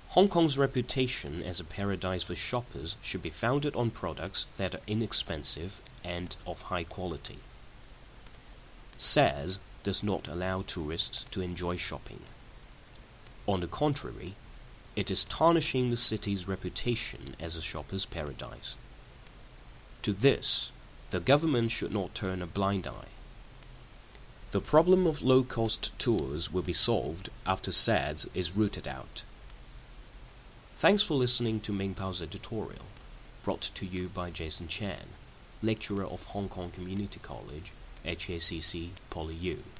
Hong Kong's reputation as a paradise for shoppers should be founded on products that are inexpensive and of high quality. SARS does not allow tourists to enjoy shopping. On the contrary, it is tarnishing the city's reputation as a shopper's paradise. To this, the government should not turn a blind eye. The problem of low-cost tours will be solved after SARS is rooted out. Thanks for listening to Ming Pao's editorial, brought to you by Jason Chan, lecturer of Hong Kong Community College, HKCC Poly U.